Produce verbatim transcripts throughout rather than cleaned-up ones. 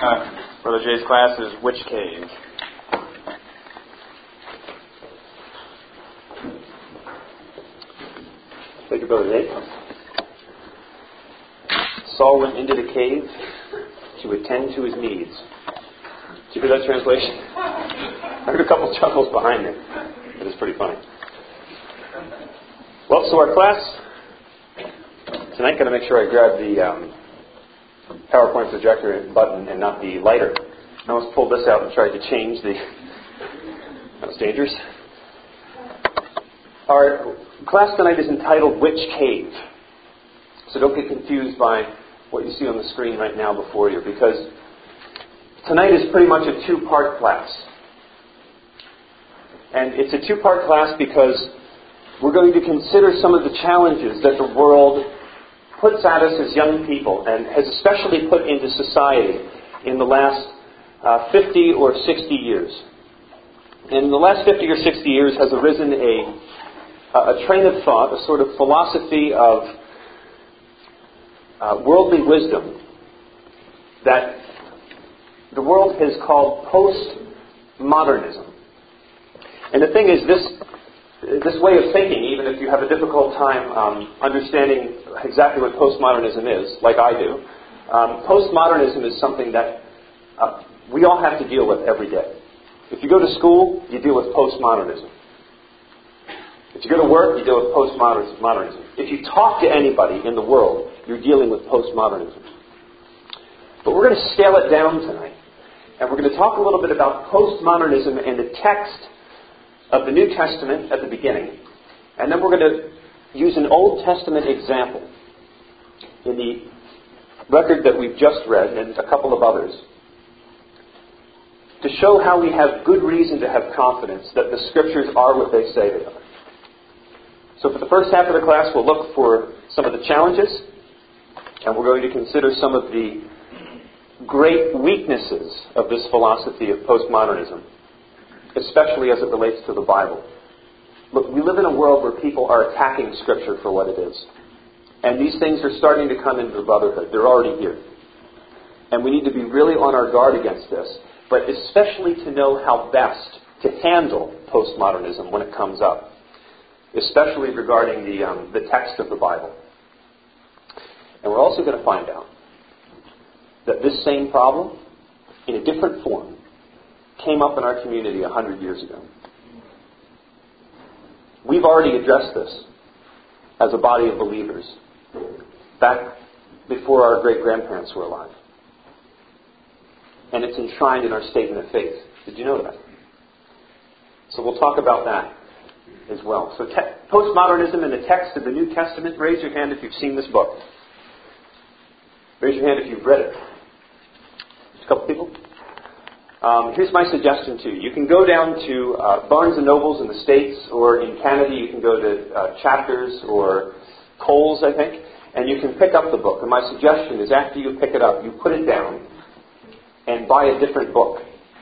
Uh, Brother Jay's class is Which Cave? Thank you, Brother Jay. Saul went into the cave to attend to his needs. Did you hear that translation? I heard a couple chuckles behind it. It is pretty funny. Well, so our class tonight, got to make sure I grab the um, PowerPoint projector button and not the lighter. I almost pulled this out and tried to change the... That was dangerous. Our class tonight is entitled Which Cave? So don't get confused by what you see on the screen right now before you, because tonight is pretty much a two-part class. And it's a two-part class because we're going to consider some of the challenges that the world puts at us as young people, and has especially put into society in the last uh, fifty or sixty years. And in the last fifty or sixty years has arisen a, a train of thought, a sort of philosophy of uh, worldly wisdom that the world has called postmodernism. And the thing is, this This way of thinking, even if you have a difficult time um, understanding exactly what postmodernism is, like I do, um, postmodernism is something that uh, we all have to deal with every day. If you go to school, you deal with postmodernism. If you go to work, you deal with postmodernism. If you talk to anybody in the world, you're dealing with postmodernism. But we're going to scale it down tonight, and we're going to talk a little bit about postmodernism and the text of the New Testament at the beginning. And then we're going to use an Old Testament example in the record that we've just read and a couple of others to show how we have good reason to have confidence that the Scriptures are what they say they are. So for the first half of the class, we'll look for some of the challenges, and we're going to consider some of the great weaknesses of this philosophy of postmodernism, especially as it relates to the Bible. Look, we live in a world where people are attacking Scripture for what it is. And these things are starting to come into the brotherhood. They're already here. And we need to be really on our guard against this, but especially to know how best to handle postmodernism when it comes up, especially regarding the, um, the text of the Bible. And we're also going to find out that this same problem, in a different form, came up in our community a hundred years ago. We've already addressed this as a body of believers back before our great-grandparents were alive. And it's enshrined in our statement of faith. Did you know that? So we'll talk about that as well. So te- postmodernism in the text of the New Testament. Raise your hand if you've seen this book. Raise your hand if you've read it. Just a couple people. Um, here's my suggestion to you. You can go down to uh, Barnes and Nobles in the States, or in Canada you can go to uh, Chapters or Kohl's, I think, and you can pick up the book. And my suggestion is after you pick it up, you put it down and buy a different book.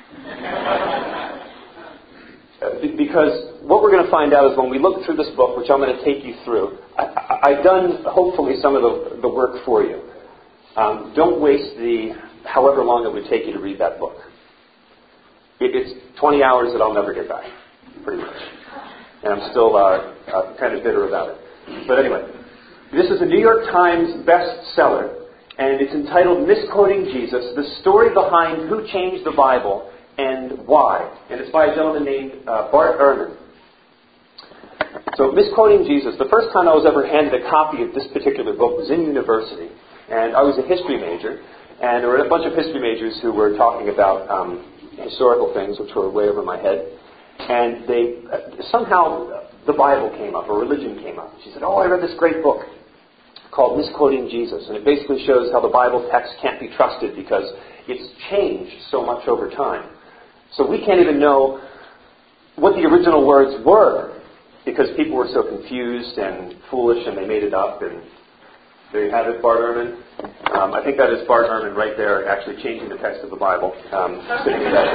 Because what we're going to find out is when we look through this book, which I'm going to take you through, I, I, I've done hopefully some of the, the work for you. Um, don't waste the however long it would take you to read that book. It's twenty hours that I'll never get back, pretty much. And I'm still uh, uh, kind of bitter about it. But anyway, this is a New York Times bestseller, and it's entitled Misquoting Jesus, the story behind who changed the Bible and why. And it's by a gentleman named uh, Bart Ehrman. So, Misquoting Jesus, the first time I was ever handed a copy of this particular book was in university. And I was a history major, and there were a bunch of history majors who were talking about Um, historical things, which were way over my head. And they uh, somehow the Bible came up, or religion came up. She said, oh, I read this great book called Misquoting Jesus. And it basically shows how the Bible text can't be trusted because it's changed so much over time. So we can't even know what the original words were because people were so confused and foolish and they made it up. And there you have it, Bart Ehrman. Um, I think that is Bart Ehrman right there, actually changing the text of the Bible, um, sitting in that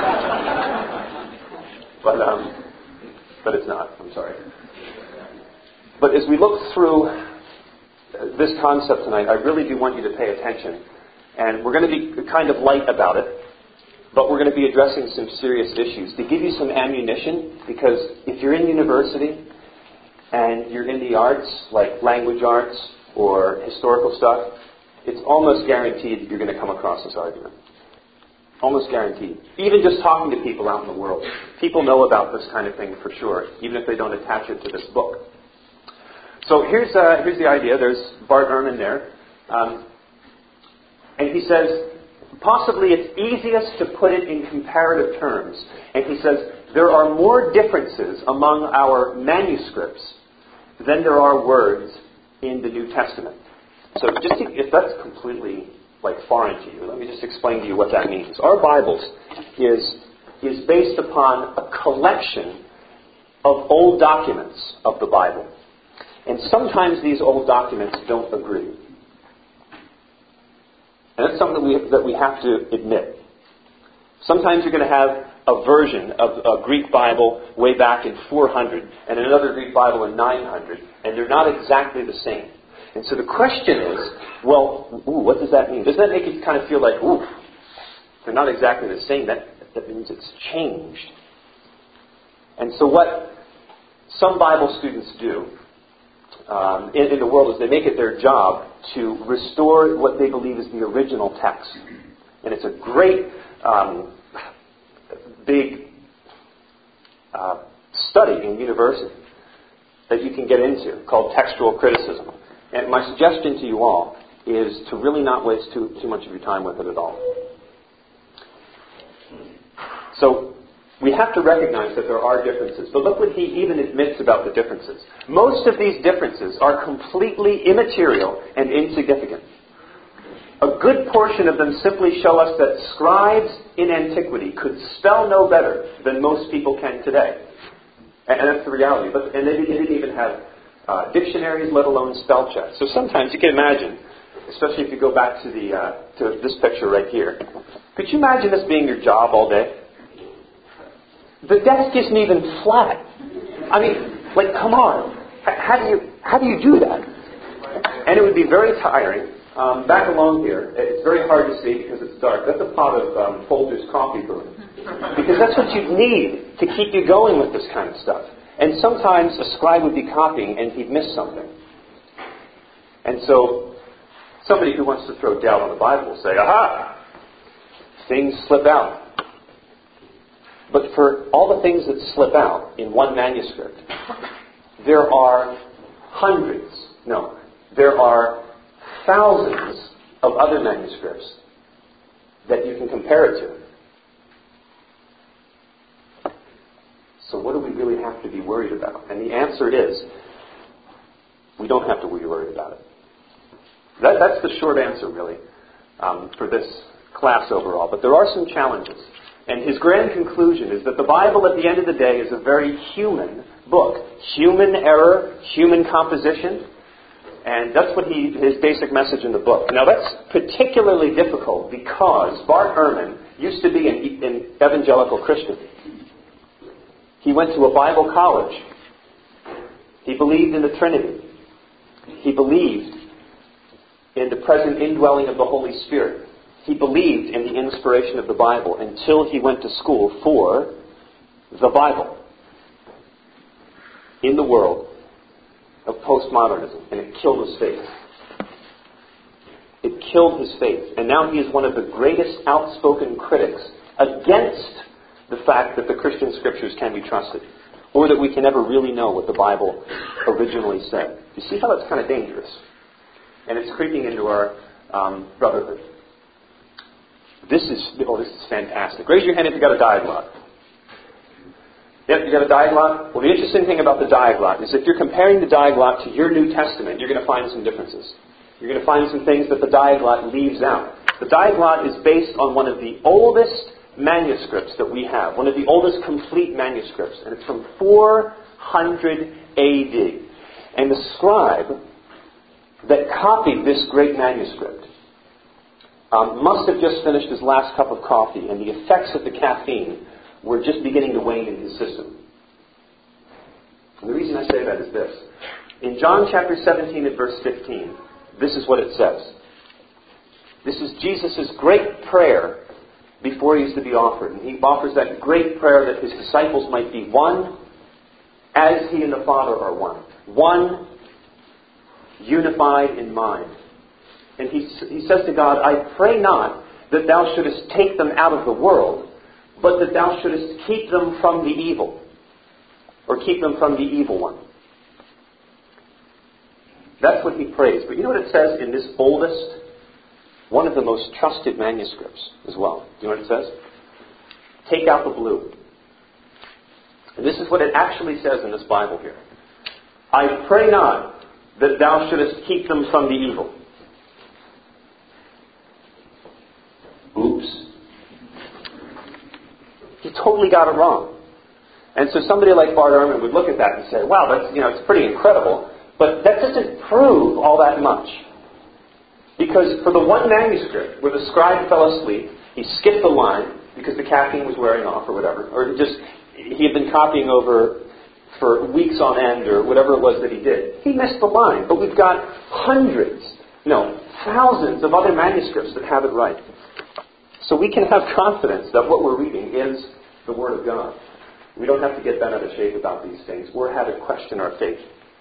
page. But, um, but it's not. I'm sorry. But as we look through this concept tonight, I really do want you to pay attention And we're going to be kind of light about it, but we're going to be addressing some serious issues to give you some ammunition, because if you're in university and you're in the arts, like language arts or historical stuff, it's almost guaranteed that you're going to come across this argument. Almost guaranteed. Even just talking to people out in the world. People know about this kind of thing for sure, even if they don't attach it to this book. So here's uh, here's the idea. There's Bart Ehrman there. Um, and he says, possibly it's easiest to put it in comparative terms. And he says, there are more differences among our manuscripts than there are words in the New Testament. So just to, if that's completely like foreign to you, let me just explain to you what that means. Our Bibles is is based upon a collection of old documents of the Bible. And sometimes these old documents don't agree. And that's something that we, that we have to admit. Sometimes you're going to have a version of a Greek Bible way back in four hundred and another Greek Bible in nine hundred, and they're not exactly the same. And so the question is, well, ooh, what does that mean? Does that make you kind of feel like, ooh, they're not exactly the same? That, that means it's changed. And so what some Bible students do um, in, in the world is they make it their job to restore what they believe is the original text. And it's a great, um, big uh, study in university that you can get into called textual criticism. And my suggestion to you all is to really not waste too, too much of your time with it at all. So we have to recognize that there are differences. But look what he even admits about the differences. Most of these differences are completely immaterial and insignificant. A good portion of them simply show us that scribes in antiquity could spell no better than most people can today. And that's the reality. But, and they didn't even have uh, dictionaries, let alone spell checks. So sometimes you can imagine, especially if you go back to the uh, to this picture right here. Could you imagine this being your job all day? The desk isn't even flat. I mean, like, come on. How do you how do you do that? And it would be very tiring. Um, back along here, it's very hard to see because it's dark. That's a pot of um, Folger's coffee brew. Because that's what you need to keep you going with this kind of stuff. And sometimes a scribe would be copying and he'd miss something. And so somebody who wants to throw doubt on the Bible will say, aha, things slip out. But for all the things that slip out in one manuscript, there are hundreds, no, there are thousands of other manuscripts that you can compare it to. So what do we really have to be worried about? And the answer is, we don't have to be worried about it. That, that's the short answer, really, um, for this class overall. But there are some challenges. And his grand conclusion is that the Bible, at the end of the day, is a very human book. Human error, human composition. And that's what he, his basic message in the book. Now, that's particularly difficult because Bart Ehrman used to be an, an evangelical Christian. He went to a Bible college. He believed in the Trinity. He believed in the present indwelling of the Holy Spirit. He believed in the inspiration of the Bible until he went to school for the Bible in the world of postmodernism, and it killed his faith. It killed his faith. And now he is one of the greatest outspoken critics against the fact that the Christian scriptures can be trusted, or that we can never really know what the Bible originally said. You see how that's kind of dangerous? And it's creeping into our um, brotherhood. This is, oh, this is fantastic. Raise your hand if you got a diaglot. Yep, you got a diaglot? Well, the interesting thing about the diaglot is if you're comparing the diaglot to your New Testament, you're going to find some differences. You're going to find some things that the diaglot leaves out. The diaglot is based on one of the oldest manuscripts that we have, one of the oldest complete manuscripts, and it's from four hundred A D. And the scribe that copied this great manuscript um, must have just finished his last cup of coffee, and the effects of the caffeine were just beginning to wane in his system. And the reason I say that is this. In John chapter seventeen and verse fifteen, this is what it says. This is Jesus' great prayer before he is to be offered. And he offers that great prayer that his disciples might be one as he and the Father are one. One, unified in mind. And he, he says to God, I pray not that thou shouldest take them out of the world, but that thou shouldest keep them from the evil. Or keep them from the evil one. That's what he prays. But you know what it says in this oldest, one of the most trusted manuscripts as well? Do you know what it says? Take out the blue. And this is what it actually says in this Bible here. I pray not that thou shouldest keep them from the evil. Oops. He totally got it wrong. And so somebody like Bart Ehrman would look at that and say, wow, that's, you know, it's pretty incredible. But that doesn't prove all that much. Because for the one manuscript where the scribe fell asleep, he skipped the line because the caffeine was wearing off or whatever. Or just, he had been copying over for weeks on end or whatever it was that he did. He missed the line. But we've got hundreds, no, thousands of other manuscripts that have it right. So we can have confidence that what we're reading is the Word of God. We don't have to get bent out of shape about these things or have to question our faith.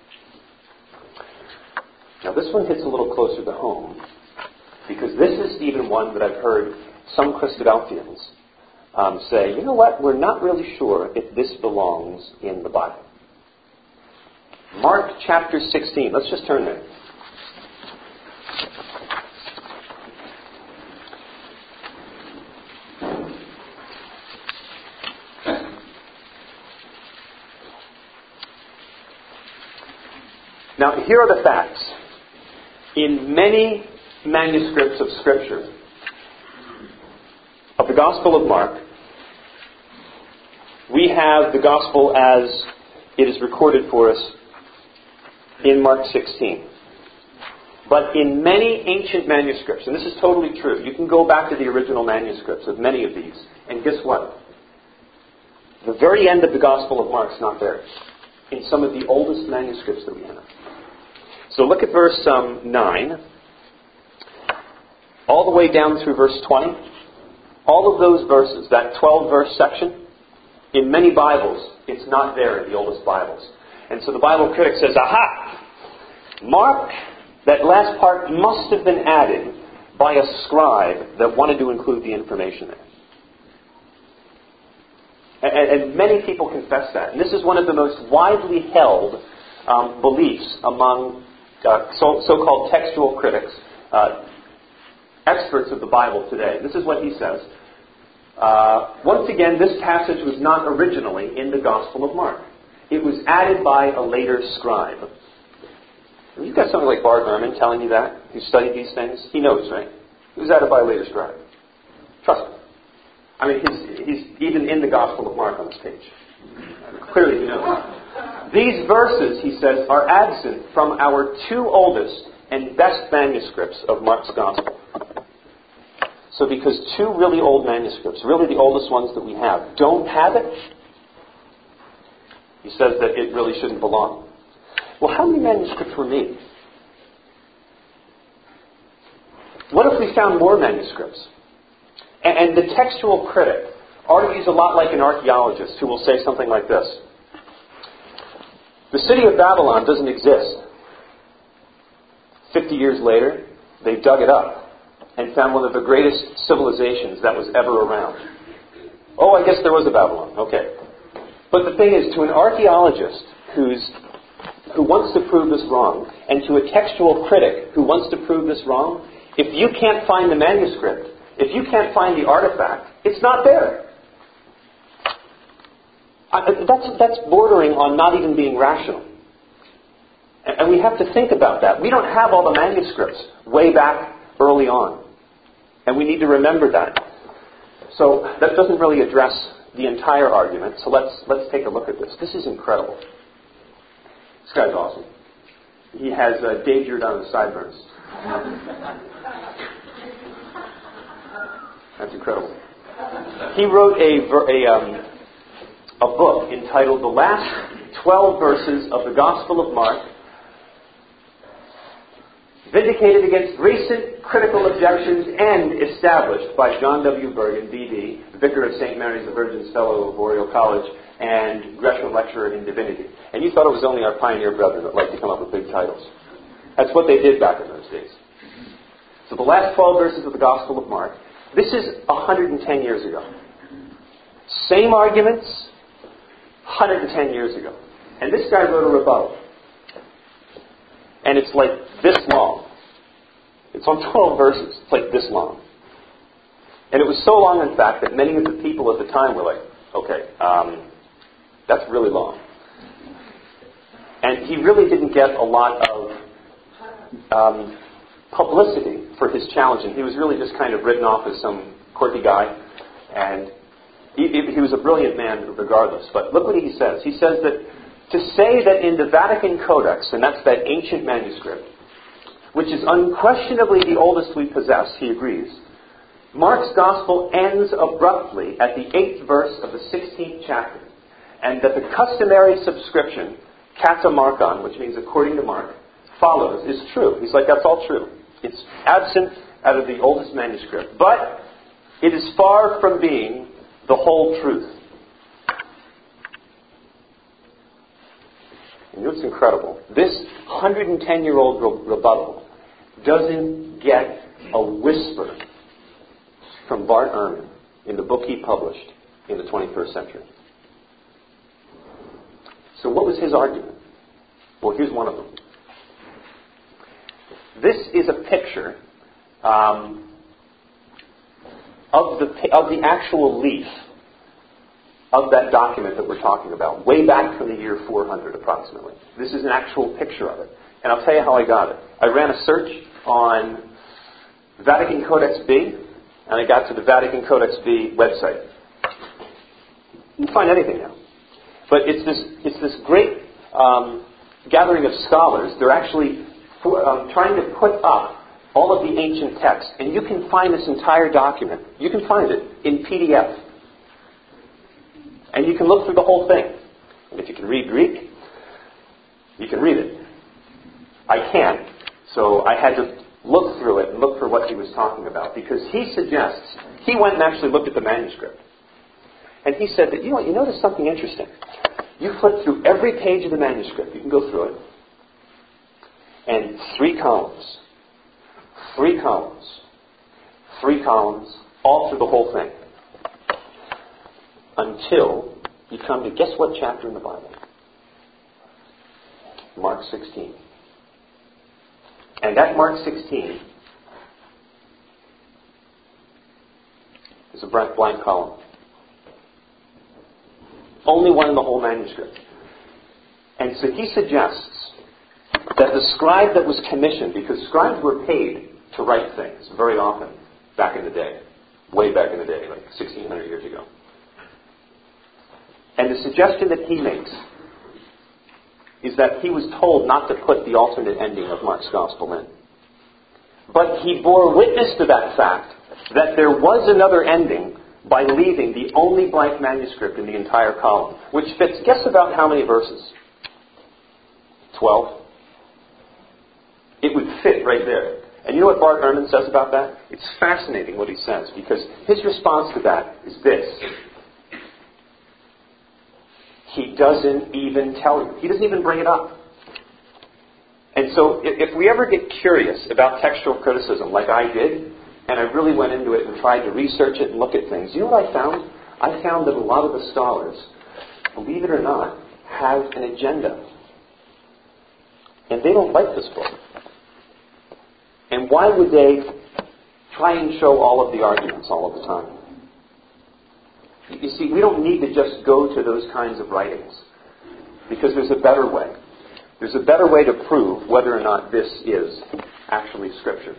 Now this one hits a little closer to home because this is even one that I've heard some Christadelphians um, say, you know what, we're not really sure if this belongs in the Bible. Mark chapter sixteen. Let's just turn there. Now, here are the facts. In many manuscripts of Scripture, of the Gospel of Mark, we have the Gospel as it is recorded for us in Mark sixteen. But in many ancient manuscripts, and this is totally true, you can go back to the original manuscripts of many of these, and guess what? The very end of the Gospel of Mark is not there in some of the oldest manuscripts that we have. So look at verse um, nine, all the way down through verse twenty. All of those verses, that twelve-verse section, in many Bibles, it's not there in the oldest Bibles. And so the Bible critic says, aha! Mark, that last part must have been added by a scribe that wanted to include the information there. And, and many people confess that. And this is one of the most widely held um, beliefs among uh, so, so-called textual critics, uh, experts of the Bible today. This is what he says. Uh, once again, this passage was not originally in the Gospel of Mark. It was added by a later scribe. And you've got something like Bart Ehrman telling you that, who studied these things. He knows, right? It was added by a later scribe. Trust me. I mean, he's, he's even in the Gospel of Mark on this page. Clearly he knows. These verses, he says, are absent from our two oldest and best manuscripts of Mark's Gospel. So because two really old manuscripts, really the oldest ones that we have, don't have it, he says that it really shouldn't belong. Well, how many manuscripts were made? What if we found more manuscripts? And, and the textual critic argues a lot like an archaeologist who will say something like this. The city of Babylon doesn't exist. Fifty years later, they dug it up and found one of the greatest civilizations that was ever around. Oh, I guess there was a Babylon. Okay. But the thing is, to an archaeologist who's who wants to prove this wrong, and to a textual critic who wants to prove this wrong, if you can't find the manuscript, if you can't find the artifact, it's not there. I, that's, that's bordering on not even being rational. And, and we have to think about that. We don't have all the manuscripts way back early on. And we need to remember that. So that doesn't really address the entire argument. So let's let's take a look at this. This is incredible. This guy's awesome. He has uh, danger on his sideburns. That's incredible. He wrote a a, um, a book entitled "The Last Twelve Verses of the Gospel of Mark, vindicated against recent critical objections and established by John W. Bergen, B D, Vicar of Saint Mary's the Virgin's Fellow of Oriel College, and Gresham Lecturer in Divinity. And you thought it was only our pioneer brethren that liked to come up with big titles. That's what they did back in those days. So the last twelve verses of the Gospel of Mark, this is one hundred ten years ago. Same arguments, one hundred ten years ago. And this guy wrote a rebuttal. And it's like this long. It's on twelve verses. It's like this long. And it was so long, in fact, that many of the people at the time were like, okay, um, that's really long. And he really didn't get a lot of um, publicity for his challenging. He was really just kind of written off as some quirky guy. And he, he was a brilliant man regardless. But look what he says. He says that to say that in the Vatican Codex, and that's that ancient manuscript, which is unquestionably the oldest we possess, he agrees, Mark's Gospel ends abruptly at the eighth verse of the sixteenth chapter, and that the customary subscription, kata Markon, which means according to Mark, follows, is true. He's like, that's all true. It's absent out of the oldest manuscript. But it is far from being the whole truth. You know what's incredible? This one hundred ten-year-old re- rebuttal doesn't get a whisper from Bart Ehrman in the book he published in the twenty-first century. So what was his argument? Well, here's one of them. This is a picture um, of the of the actual leaf of that document that we're talking about, way back from the year four hundred approximately. This is an actual picture of it. And I'll tell you how I got it. I ran a search on Vatican Codex B, and I got to the Vatican Codex B website. You can find anything now. But it's this, it's this great um, gathering of scholars. They're actually for, um, trying to put up all of the ancient texts. And you can find this entire document. You can find it in P D F. And you can look through the whole thing. And if you can read Greek, you can read it. I can't. So I had to look through it and look for what he was talking about. Because he suggests, he went and actually looked at the manuscript. And he said that, you know what, you notice something interesting. You flip through every page of the manuscript. You can go through it. And three columns. Three columns. Three columns. All through the whole thing. Until you come to, guess what chapter in the Bible? Mark sixteen. And at Mark sixteen is a blank, blank column. Only one in the whole manuscript. And so he suggests that the scribe that was commissioned, because scribes were paid to write things very often back in the day, way back in the day, like sixteen hundred years ago. And the suggestion that he makes is that he was told not to put the alternate ending of Mark's Gospel in. But he bore witness to that fact that there was another ending by leaving the only blank manuscript in the entire column, which fits, guess about how many verses? Twelve. It would fit right there. And you know what Bart Ehrman says about that? It's fascinating what he says, because his response to that is this. He doesn't even tell you. He doesn't even bring it up. And so if, if we ever get curious about textual criticism like I did, and I really went into it and tried to research it and look at things, you know what I found? I found that a lot of the scholars, believe it or not, have an agenda. And they don't like this book. And why would they try and show all of the arguments all of the time? You see, we don't need to just go to those kinds of writings, because there's a better way. There's a better way to prove whether or not this is actually Scripture.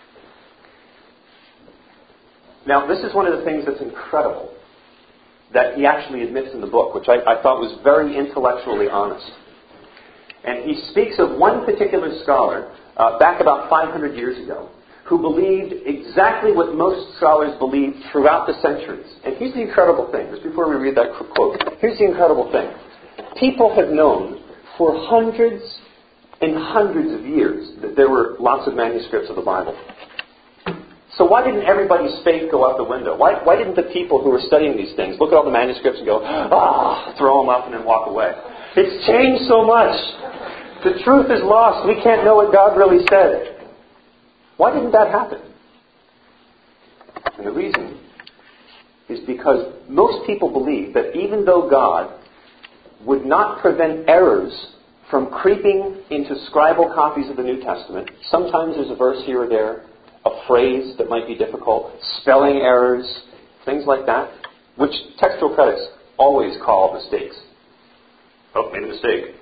Now, this is one of the things that's incredible that he actually admits in the book, which I, I thought was very intellectually honest. And he speaks of one particular scholar uh, back about five hundred years ago who believed exactly what most scholars believed throughout the centuries. And here's the incredible thing, just before we read that quote, here's the incredible thing. People have known for hundreds in hundreds of years, there were lots of manuscripts of the Bible. So why didn't everybody's faith go out the window? Why, why didn't the people who were studying these things look at all the manuscripts and go, ah, throw them up and then walk away? It's changed so much. The truth is lost. We can't know what God really said. Why didn't that happen? And the reason is because most people believe that even though God would not prevent errors from creeping into scribal copies of the New Testament, sometimes there's a verse here or there, a phrase that might be difficult, spelling errors, things like that, which textual critics always call mistakes. Oh, made a mistake.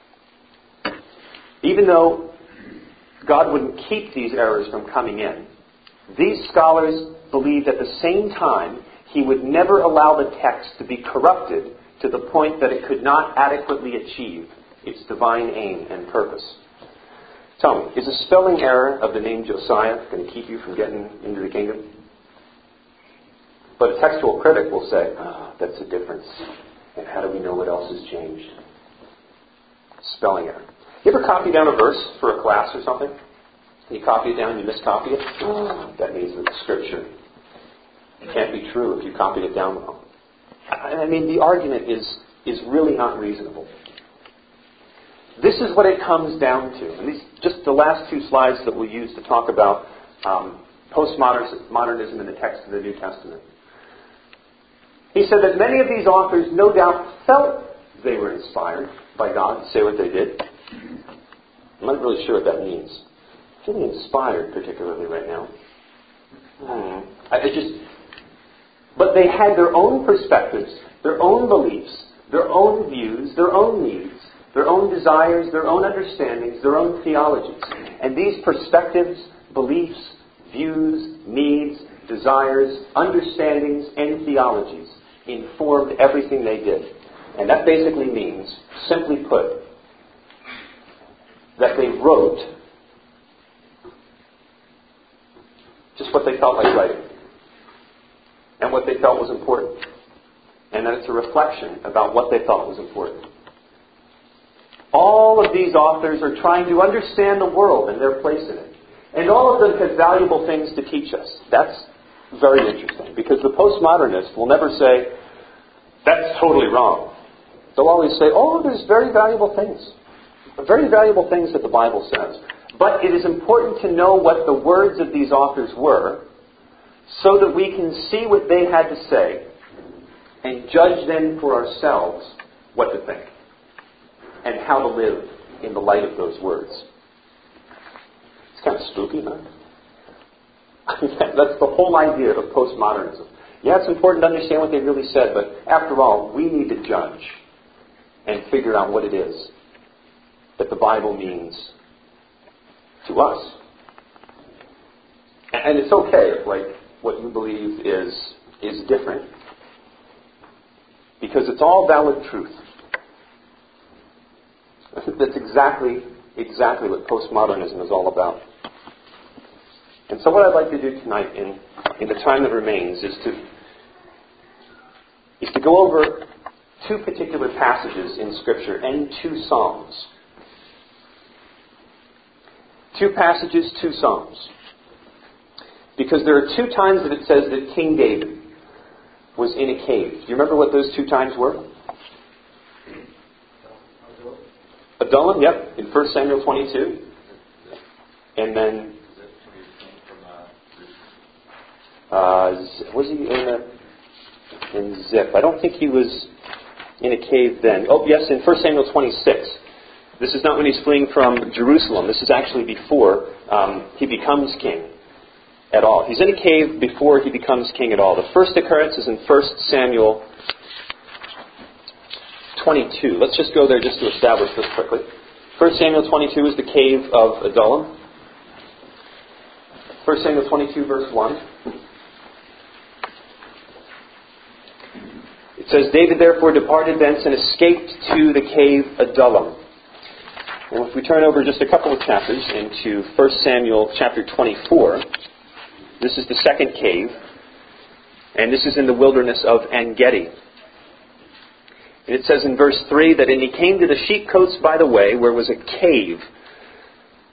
Even though God wouldn't keep these errors from coming in, these scholars believed at the same time He would never allow the text to be corrupted to the point that it could not adequately achieve its divine aim and purpose. Tell me, is a spelling error of the name Josiah going to keep you from getting into the kingdom? But a textual critic will say, oh, that's a difference. And how do we know what else has changed? Spelling error. You ever copy down a verse for a class or something? You copy it down, you miscopy it? Oh, that means that the scripture can't be true if you copied it down wrong. I mean, the argument is, is really not reasonable. This is what it comes down to. And these just the last two slides that we'll use to talk about um, postmodernism in the text of the New Testament. He said that many of these authors no doubt felt they were inspired by God to say what they did. I'm not really sure what that means. I'm feeling inspired particularly right now. Hmm. I, I just, but they had their own perspectives, their own beliefs, their own views, their own needs, their own desires, their own understandings, their own theologies. And these perspectives, beliefs, views, needs, desires, understandings, and theologies informed everything they did. And that basically means, simply put, that they wrote just what they felt like writing and what they felt was important. And that it's a reflection about what they thought was important. All of these authors are trying to understand the world and their place in it. And all of them have valuable things to teach us. That's very interesting, because the postmodernist will never say, that's totally wrong. They'll always say, oh, there's very valuable things. Very valuable things that the Bible says. But it is important to know what the words of these authors were so that we can see what they had to say and judge then for ourselves what to think and how to live in the light of those words. It's kind of spooky, huh? That's the whole idea of postmodernism. Yeah, it's important to understand what they really said, but after all, we need to judge and figure out what it is that the Bible means to us. And it's okay if, like, what you believe is is different, because it's all valid truth. That's exactly exactly what postmodernism is all about. And so what I'd like to do tonight in, in the time that remains is to is to go over two particular passages in Scripture and two Psalms. Two passages, two Psalms. Because there are two times that it says that King David was in a cave. Do you remember what those two times were? Adullam, yep, in First Samuel twenty-two. And then, uh, was he in a, in Ziph? I don't think he was in a cave then. Oh, yes, in First Samuel twenty-six. This is not when he's fleeing from Jerusalem. This is actually before um, he becomes king at all. He's in a cave before he becomes king at all. The first occurrence is in First Samuel twenty-two. Let's just go there just to establish this quickly. First Samuel twenty-two is the cave of Adullam. First Samuel twenty-two, verse one. It says, David therefore departed thence and escaped to the cave Adullam. Well, if we turn over just a couple of chapters into First Samuel chapter twenty-four, this is the second cave, and this is in the wilderness of En-Gedi. And it says in verse three that, and he came to the sheepcotes by the way, where was a cave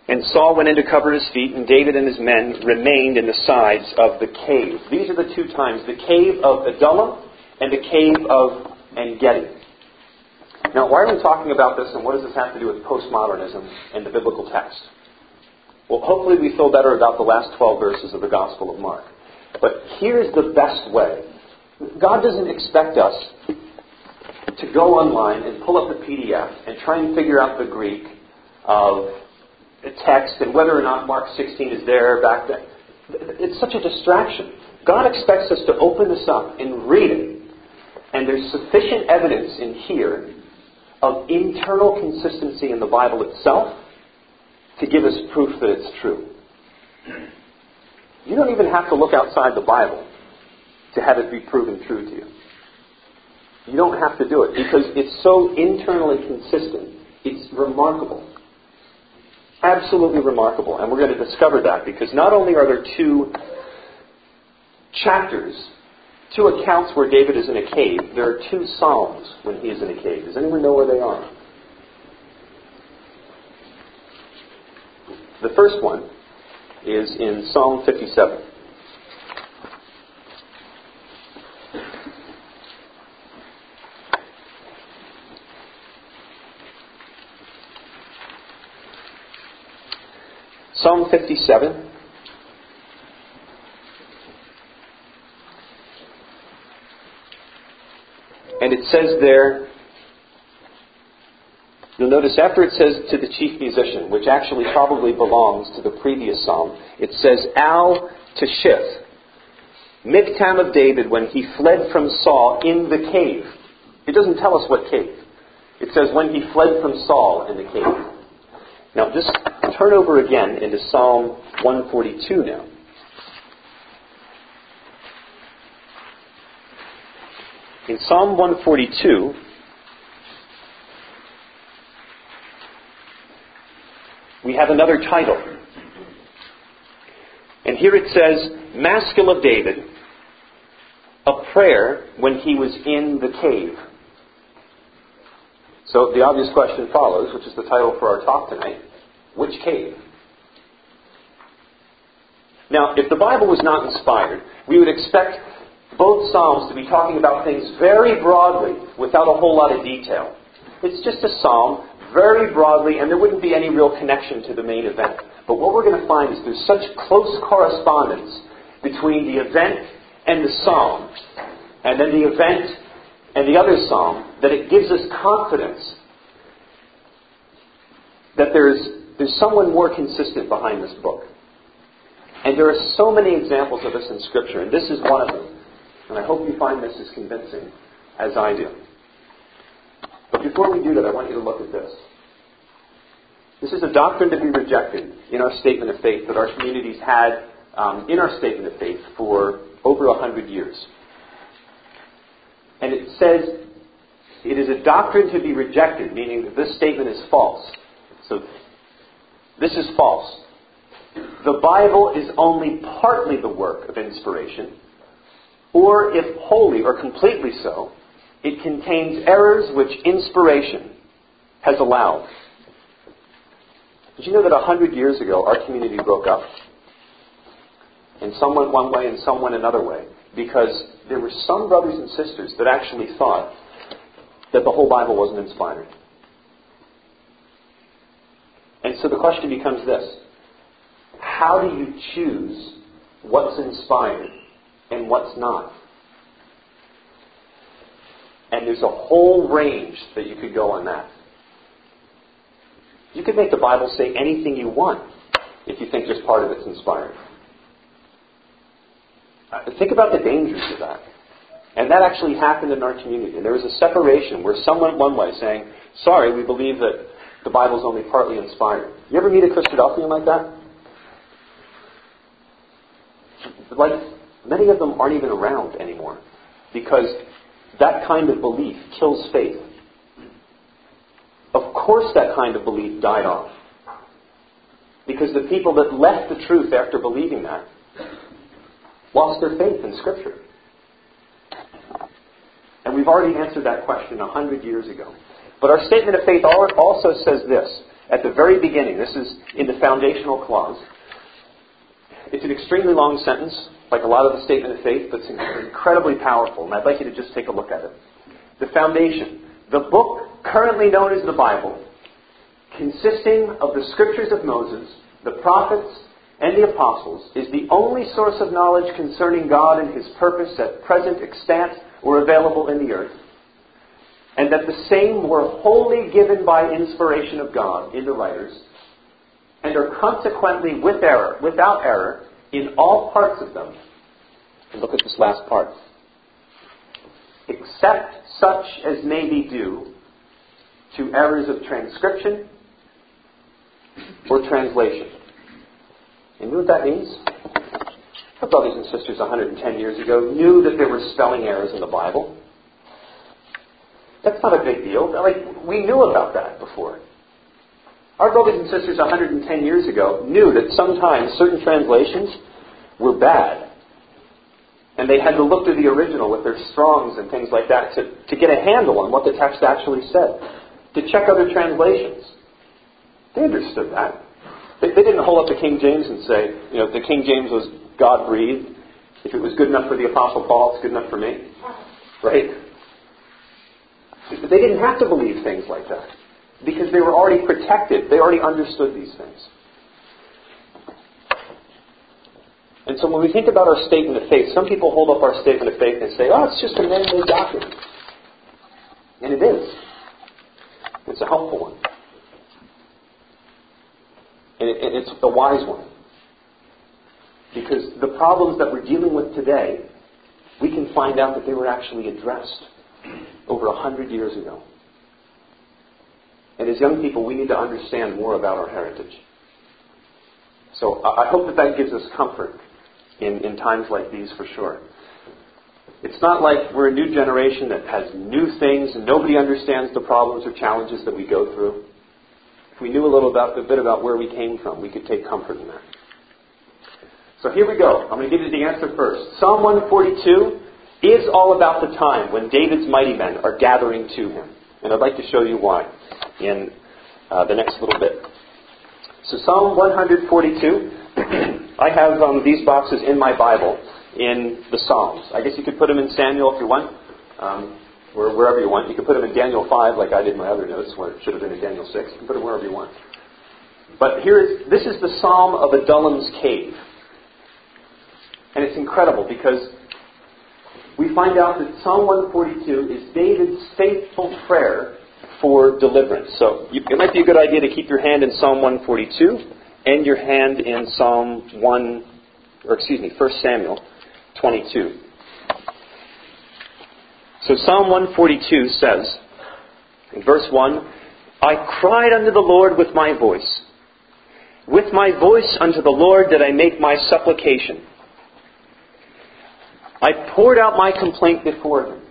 And Saul went in to cover his feet, and David and his men remained in the sides of the cave. These are the two times, the cave of Adullam and the cave of En-Gedi. Now, why are we talking about this, and what does this have to do with postmodernism and the biblical text? Well, hopefully we feel better about the last twelve verses of the Gospel of Mark. But here's the best way. God doesn't expect us to go online and pull up the P D F and try and figure out the Greek of a text and whether or not Mark sixteen is there back then. It's such a distraction. God expects us to open this up and read it. And there's sufficient evidence in here of internal consistency in the Bible itself to give us proof that it's true. You don't even have to look outside the Bible to have it be proven true to you. You don't have to do it because it's so internally consistent. It's remarkable. Absolutely remarkable. And we're going to discover that because not only are there two chapters, two accounts where David is in a cave, there are two psalms when he is in a cave. Does anyone know where they are? The first one is in Psalm fifty-seven. Psalm fifty-seven. And it says there, you'll notice after it says to the chief musician, which actually probably belongs to the previous psalm, it says, Al Tashith, Miktam of David when he fled from Saul in the cave. It doesn't tell us what cave. It says when he fled from Saul in the cave. Now just turn over again into Psalm one forty-two now. In Psalm one forty-two, we have another title. And here it says, Maskil of David, a prayer when he was in the cave. So the obvious question follows, which is the title for our talk tonight. Which cave? Now, if the Bible was not inspired, we would expect both Psalms to be talking about things very broadly without a whole lot of detail. It's just a psalm, very broadly, and there wouldn't be any real connection to the main event. But what we're going to find is there's such close correspondence between the event and the psalm, and then the event and the other psalm, that it gives us confidence that there's, there's someone more consistent behind this book. And there are so many examples of this in Scripture, and this is one of them. And I hope you find this as convincing as I do. But before we do that, I want you to look at this. This is a doctrine to be rejected in our statement of faith that our community's had um, in our statement of faith for over a hundred years. And it says it is a doctrine to be rejected, meaning that this statement is false. So this is false. The Bible is only partly the work of inspiration, or if wholly or completely so, it contains errors which inspiration has allowed. Did you know that a hundred years ago our community broke up? And some went one way and some went another way. Because there were some brothers and sisters that actually thought that the whole Bible wasn't inspired. And so the question becomes this. How do you choose what's inspired and what's not? And there's a whole range that you could go on that. You could make the Bible say anything you want if you think just part of it's inspired. Think about the dangers of that. And that actually happened in our community. And there was a separation where some went one way saying, sorry, we believe that the Bible's only partly inspired. You ever meet a Christadelphian like that? Like, many of them aren't even around anymore. Because that kind of belief kills faith. Of course that kind of belief died off. Because the people that left the truth after believing that lost their faith in Scripture. And we've already answered that question a hundred years ago. But our statement of faith also says this. at the very beginning. This is in the foundational clause. It's an extremely long sentence, like a lot of the statement of faith, but it's incredibly powerful, and I'd like you to just take a look at it. The foundation. The book currently known as the Bible, consisting of the scriptures of Moses, the prophets, and the apostles, is the only source of knowledge concerning God and His purpose at present extant or available in the earth, and that the same were wholly given by inspiration of God in the writers, and are consequently with error, without error in all parts of them. And look at this last part. Except such as may be due to errors of transcription or translation. And you know what that means? Our brothers and sisters one hundred ten years ago knew that there were spelling errors in the Bible. That's not a big deal. Like, we knew about that before. Our brothers and sisters one hundred ten years ago knew that sometimes certain translations were bad. And they had to look to the original with their Strongs and things like that to, to get a handle on what the text actually said. To check other translations. They understood that. They, they didn't hold up the King James and say, you know, the King James was God-breathed. If it was good enough for the Apostle Paul, it's good enough for me. Right? They didn't have to believe things like that. Because they were already protected. They already understood these things. And so when we think about our statement of faith, some people hold up our statement of faith and say, oh, it's just a man-made doctrine. And it is. It's a helpful one. And, it, and it's a wise one. Because the problems that we're dealing with today, we can find out that they were actually addressed over a hundred years ago. And as young people, we need to understand more about our heritage. So I hope that that gives us comfort in, in times like these for sure. It's not like we're a new generation that has new things and nobody understands the problems or challenges that we go through. If we knew a little about, a bit about where we came from, we could take comfort in that. So here we go. I'm going to give you the answer first. Psalm one forty-two is all about the time when David's mighty men are gathering to him. And I'd like to show you why in uh, the next little bit. So Psalm one forty-two, I have um, these boxes in my Bible in the Psalms. I guess you could put them in Samuel if you want, um, or wherever you want. You could put them in Daniel five like I did in my other notes, where it should have been in Daniel six. You can put them wherever you want. But here is, this is the Psalm of Adullam's cave. And it's incredible because we find out that Psalm one forty-two is David's faithful prayer for deliverance. So you, it might be a good idea to keep your hand in Psalm one forty-two and your hand in Psalm one, or excuse me, First Samuel twenty-two. So Psalm one forty-two says, in verse one, I cried unto the Lord with my voice. With my voice unto the Lord did I make my supplication. I poured out my complaint before him.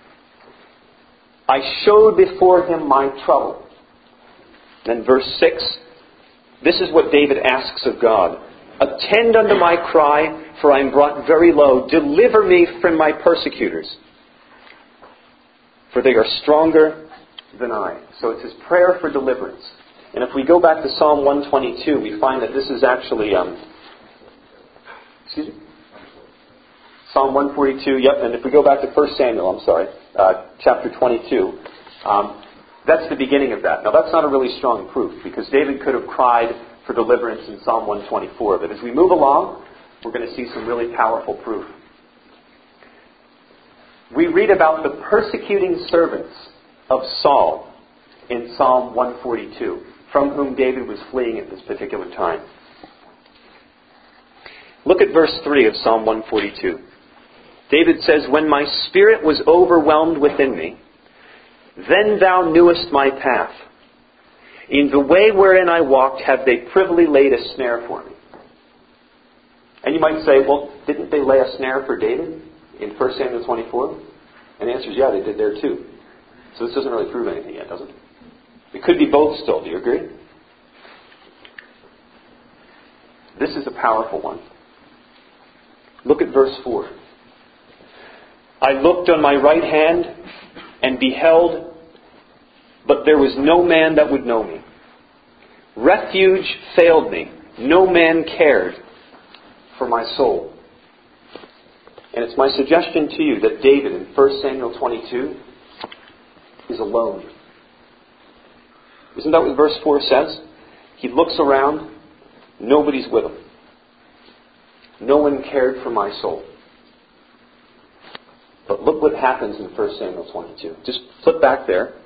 I showed before him my trouble. Then verse six, this is what David asks of God. Attend unto my cry, for I am brought very low. Deliver me from my persecutors, for they are stronger than I. So it's his prayer for deliverance. And if we go back to Psalm one twenty-two, we find that this is actually, um, excuse me? Psalm one forty-two, yep, and if we go back to First Samuel, I'm sorry, uh, chapter twenty-two, um, that's the beginning of that. Now that's not a really strong proof, because David could have cried for deliverance in Psalm one twenty-four, but as we move along, we're going to see some really powerful proof. We read about the persecuting servants of Saul in Psalm one forty-two, from whom David was fleeing at this particular time. Look at verse three of Psalm one forty-two. David says, when my spirit was overwhelmed within me, then thou knewest my path. In the way wherein I walked have they privily laid a snare for me. And you might say, well, didn't they lay a snare for David in First Samuel twenty-four? And the answer is, yeah, they did there too. So this doesn't really prove anything yet, does it? It could be both still. Do you agree? This is a powerful one. Look at verse four. I looked on my right hand and beheld, but there was no man that would know me. Refuge failed me. No man cared for my soul. And it's my suggestion to you that David in First Samuel twenty-two is alone. Isn't that what verse four says? He looks around. Nobody's with him. No one cared for my soul. But look what happens in First Samuel twenty-two. Just flip back there.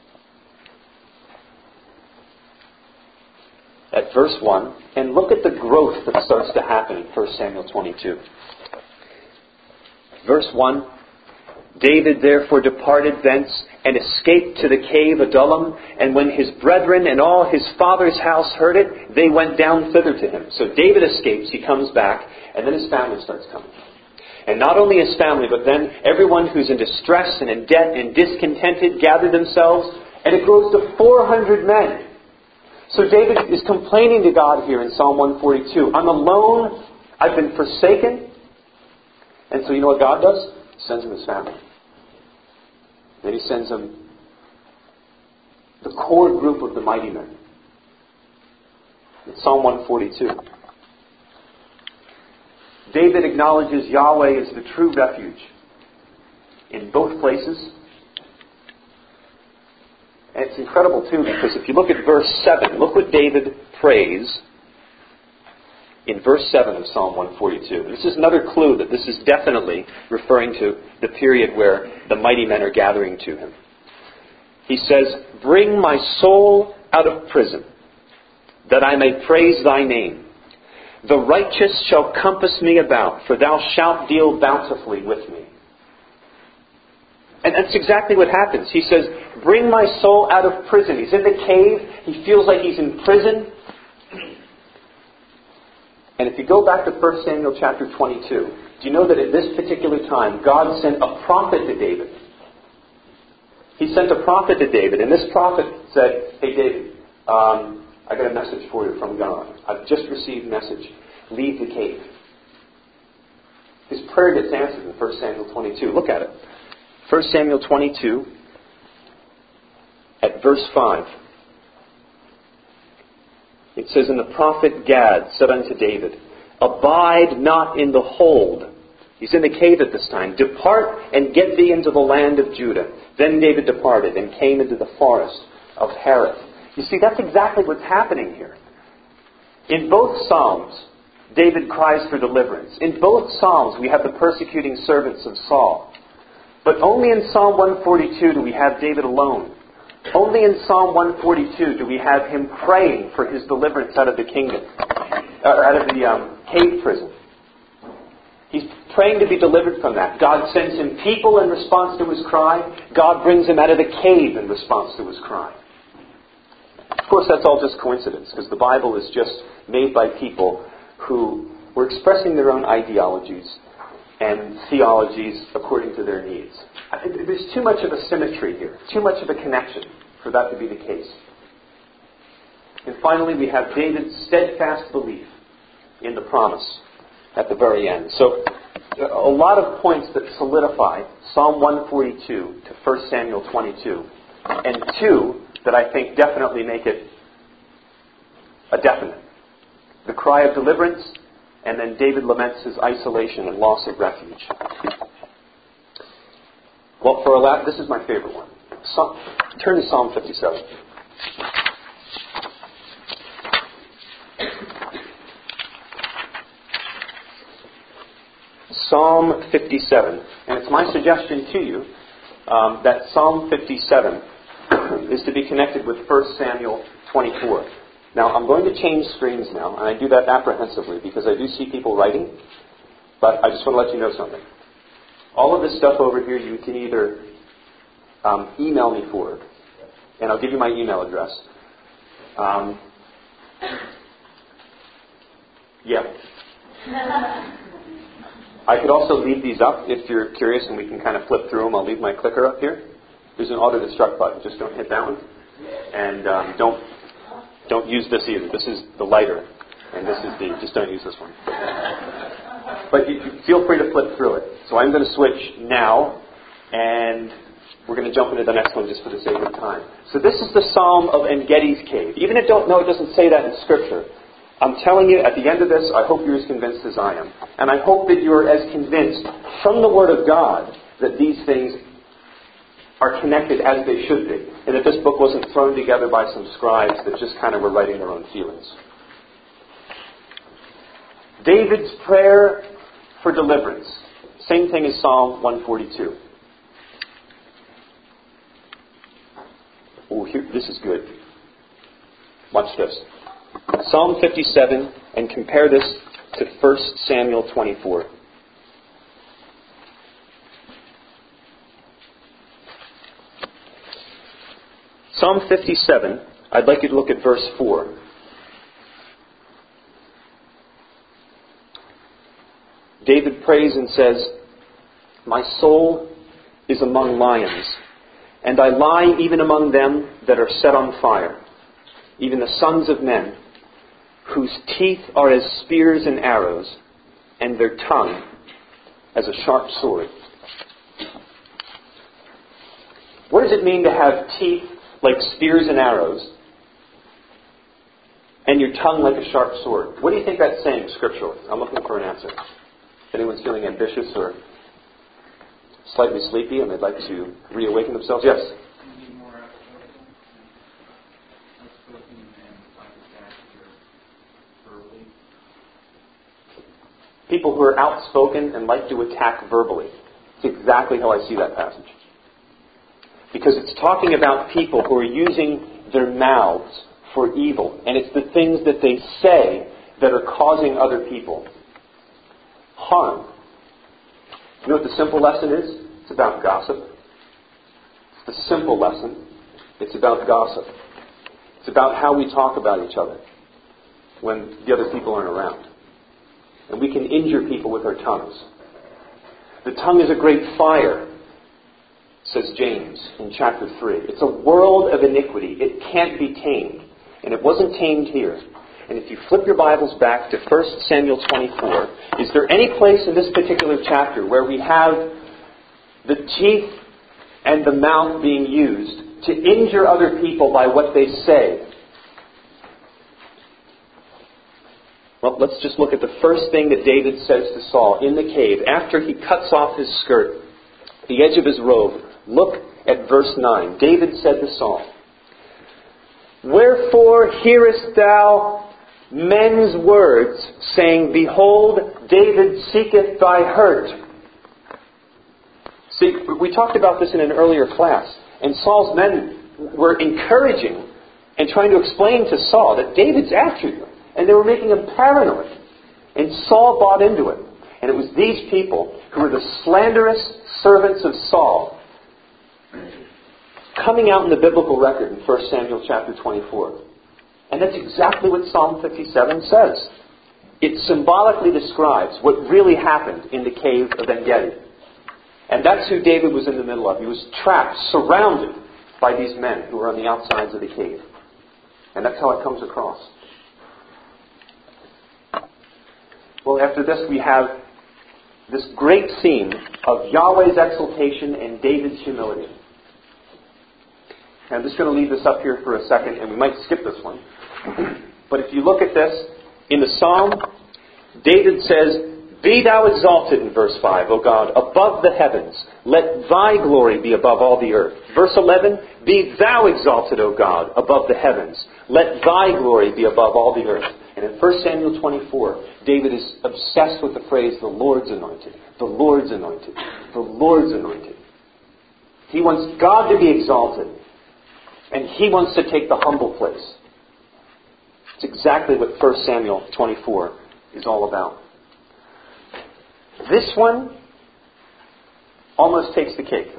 At verse one, and look at the growth that starts to happen in First Samuel twenty-two. Verse one, David therefore departed thence and escaped to the cave Adullam, and when his brethren and all his father's house heard it, they went down thither to him. So David escapes, he comes back, and then his family starts coming. And not only his family, but then everyone who's in distress and in debt and discontented gathered themselves, and it grows to four hundred men. So David is complaining to God here in Psalm one forty-two. I'm alone, I've been forsaken. And so you know what God does? He sends him his family. Then he sends him the core group of the mighty men. In Psalm one forty-two. David acknowledges Yahweh as the true refuge in both places. And it's incredible too, because if you look at verse seven, look what David prays in verse seven of Psalm one forty-two. And this is another clue that this is definitely referring to the period where the mighty men are gathering to him. He says, "Bring my soul out of prison, that I may praise thy name. The righteous shall compass me about, for thou shalt deal bountifully with me." And that's exactly what happens. He says, bring my soul out of prison. He's in the cave. He feels like he's in prison. And if you go back to First Samuel chapter twenty-two, do you know that at this particular time, God sent a prophet to David? He sent a prophet to David, and this prophet said, "Hey David, um, I got a message for you from God. I've just received a message. Leave the cave." His prayer gets answered in First Samuel twenty-two. Look at it. First Samuel twenty-two, at verse five. It says, "And the prophet Gad said unto David, Abide not in the hold." He's in the cave at this time. "Depart and get thee into the land of Judah." Then David departed and came into the forest of Hereth. You see, that's exactly what's happening here. In both Psalms, David cries for deliverance. In both Psalms, we have the persecuting servants of Saul. But only in Psalm one forty-two do we have David alone. Only in Psalm one forty-two do we have him praying for his deliverance out of the kingdom, or out of the um, cave prison. He's praying to be delivered from that. God sends him people in response to his cry. God brings him out of the cave in response to his cry. Of course, that's all just coincidence, because the Bible is just made by people who were expressing their own ideologies and theologies according to their needs. There's too much of a symmetry here, too much of a connection for that to be the case. And finally, we have David's steadfast belief in the promise at the very end. So, a lot of points that solidify Psalm one forty-two to First Samuel twenty-two, and two that I think definitely make it a definite. The cry of deliverance, and then David laments his isolation and loss of refuge. Well, for a lap, this is my favorite one. Psalm, turn to Psalm fifty-seven. Psalm fifty-seven. And it's my suggestion to you um, that Psalm fifty-seven is to be connected with First Samuel twenty-four. Now, I'm going to change screens now, and I do that apprehensively because I do see people writing, but I just want to let you know something. All of this stuff over here, you can either um, email me for it, and I'll give you my email address. Um, yeah. I could also leave these up if you're curious, and we can kind of flip through them. I'll leave my clicker up here. There's an auto-destruct button. Just don't hit that one. And um, don't don't use this either. This is the lighter, and this is the... Just don't use this one. But you, feel free to flip through it. So I'm going to switch now, and We're going to jump into the next one just for the sake of time. So this is the Psalm of En-Gedi's cave. Even if you don't know, it doesn't say that in Scripture. I'm telling you, at the end of this, I hope you're as convinced as I am. And I hope that you're as convinced from the Word of God that these things are connected as they should be. And that this book wasn't thrown together by some scribes that just kind of were writing their own feelings. David's prayer for deliverance. Same thing as Psalm one forty-two. Oh, here, this is good. Watch this. Psalm fifty-seven, and compare this to First Samuel twenty-four. Psalm fifty-seven, I'd like you to look at verse four. David prays and says, "My soul is among lions, and I lie even among them that are set on fire, even the sons of men, whose teeth are as spears and arrows, and their tongue as a sharp sword." What does it mean to have teeth like spears and arrows, and your tongue like a sharp sword? What do you think that's saying scripturally? I'm looking for an answer. If anyone's feeling ambitious or slightly sleepy and they'd like to reawaken themselves, yes? People who are outspoken and like to attack verbally. It's exactly how I see that passage. Because it's talking about people who are using their mouths for evil. And it's the things that they say that are causing other people harm. You know what the simple lesson is? It's about gossip. It's the simple lesson. It's about gossip. It's about how we talk about each other when the other people aren't around. And we can injure people with our tongues. The tongue is a great fire, says James in chapter three. It's a world of iniquity. It can't be tamed. And it wasn't tamed here. And if you flip your Bibles back to First Samuel twenty-four, is there any place in this particular chapter where we have the teeth and the mouth being used to injure other people by what they say? Well, let's just look at the first thing that David says to Saul in the cave after he cuts off his skirt, the edge of his robe. Look at verse nine. David said to Saul, "Wherefore hearest thou men's words, saying, Behold, David seeketh thy hurt." See, we talked about this in an earlier class, and Saul's men were encouraging and trying to explain to Saul that David's after you. And they were making him paranoid. And Saul bought into it. And it was these people who were the slanderous servants of Saul coming out in the biblical record in First Samuel chapter twenty-four. And that's exactly what Psalm fifty-seven says. It symbolically describes what really happened in the cave of En-Gedi. And that's who David was in the middle of. He was trapped, surrounded by these men who were on the outsides of the cave. And that's how it comes across. Well, after this we have this great scene of Yahweh's exaltation and David's humility. And I'm just going to leave this up here for a second, and we might skip this one. But if you look at this, in the Psalm, David says, "Be thou exalted," in verse five, O God, "above the heavens. Let thy glory be above all the earth." Verse eleven, "Be thou exalted, O God, above the heavens. Let thy glory be above all the earth." And in First Samuel twenty-four, David is obsessed with the phrase, "the Lord's anointed, the Lord's anointed, the Lord's anointed." He wants God to be exalted, and he wants to take the humble place. It's exactly what First Samuel twenty-four is all about. This one almost takes the cake.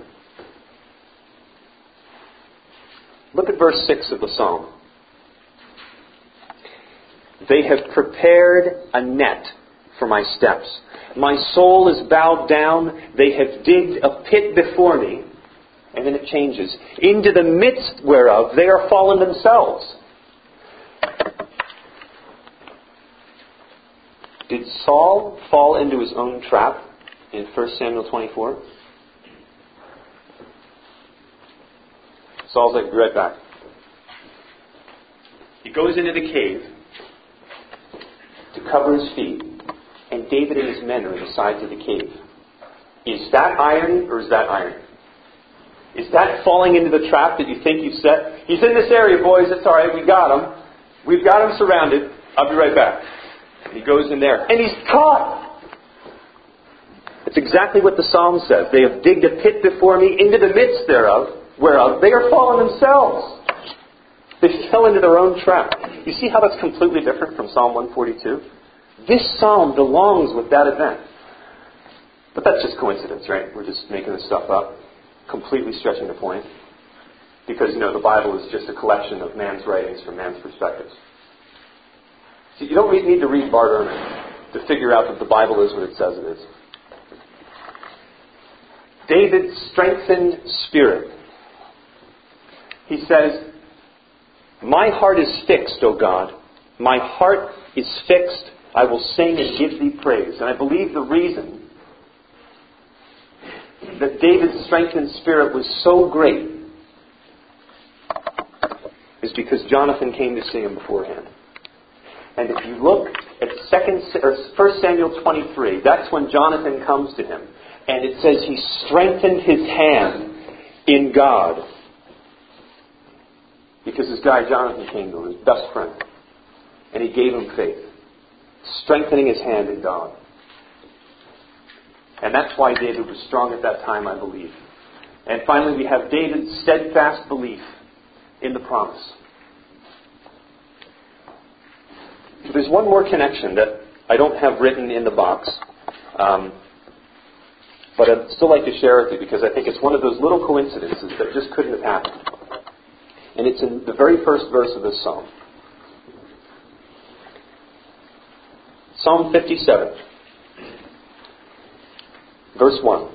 Look at verse six of the Psalm. "They have prepared a net for my steps. My soul is bowed down. They have digged a pit before me." And then it changes. "Into the midst whereof they are fallen themselves." Did Saul fall into his own trap in First Samuel twenty-four? Saul's like, be right back. He goes into the cave to cover his feet, and David and his men are in the sides of the cave. Is that irony or is that irony? Is that falling into the trap that you think you've set? He's in this area, boys. It's all right. We got him. We've got him surrounded. I'll be right back. And he goes in there, and he's caught. It's exactly what the Psalm says. They have digged a pit before me, into the midst thereof, whereof they are fallen themselves. They fell into their own trap. You see how that's completely different from Psalm one forty-two? This psalm belongs with that event. But that's just coincidence, right? We're just making this stuff up, completely stretching the point. Because, you know, the Bible is just a collection of man's writings from man's perspectives. So you don't need to read Bart Ehrman to figure out that the Bible is what it says it is. David's strengthened spirit. He says, my heart is fixed, O God. My heart is fixed. I will sing and give thee praise. And I believe the reason that David's strengthened spirit was so great is because Jonathan came to see him beforehand. And if you look at second or First Samuel twenty-three, that's when Jonathan comes to him. And it says he strengthened his hand in God. Because this guy Jonathan came to him, his best friend. And he gave him faith. Strengthening his hand in God. And that's why David was strong at that time, I believe. And finally we have David's steadfast belief in the promise. There's one more connection that I don't have written in the box. Um, but I'd still like to share it with you because I think it's one of those little coincidences that just couldn't have happened. And it's in the very first verse of this psalm. Psalm fifty-seven. Verse one.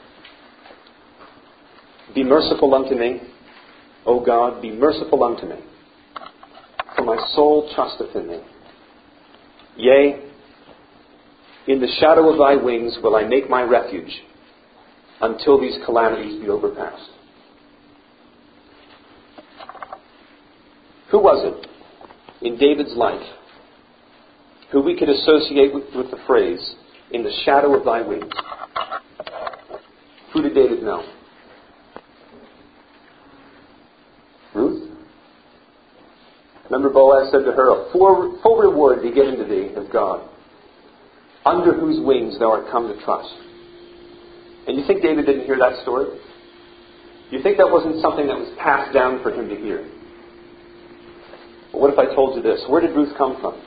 Be merciful unto me, O God, be merciful unto me, for my soul trusteth in thee. Yea, in the shadow of thy wings will I make my refuge, until these calamities be overpassed. Who was it in David's life who we could associate with, with the phrase, in the shadow of thy wings? Who did David know? Ruth? Remember Boaz said to her, a full, full reward be given to thee of God, under whose wings thou art come to trust. And you think David didn't hear that story? You think that wasn't something that was passed down for him to hear? But what if I told you this? Where did Ruth come from?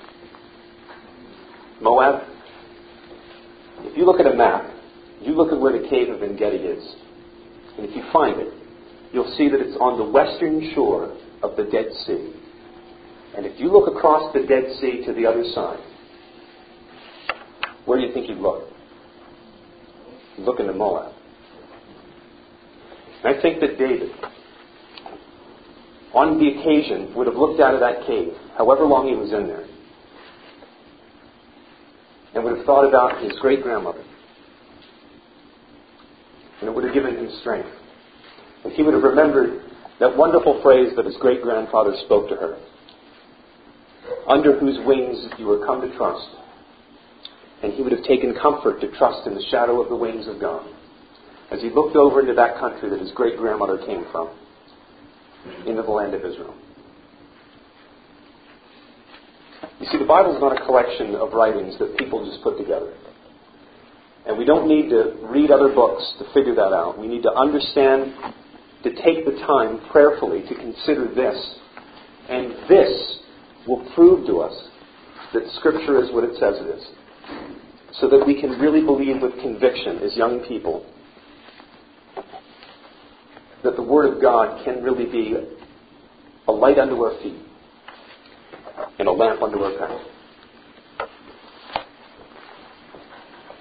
Moab? If you look at a map, you look at where the cave of En-Gedi is, and if you find it, you'll see that it's on the western shore of the Dead Sea. And if you look across the Dead Sea to the other side, where do you think you'd look? You'd look into Moab. And I think that David, on the occasion, would have looked out of that cave, however long he was in there, and would have thought about his great-grandmother. And it would have given him strength. And he would have remembered that wonderful phrase that his great-grandfather spoke to her. Under whose wings you are come to trust. And he would have taken comfort to trust in the shadow of the wings of God. As he looked over into that country that his great-grandmother came from. Into the land of Israel. You see, the Bible is not a collection of writings that people just put together. And we don't need to read other books to figure that out. We need to understand, to take the time prayerfully to consider this. And this will prove to us that Scripture is what it says it is. So that we can really believe with conviction as young people that the Word of God can really be a light unto our feet and a lamp unto our path.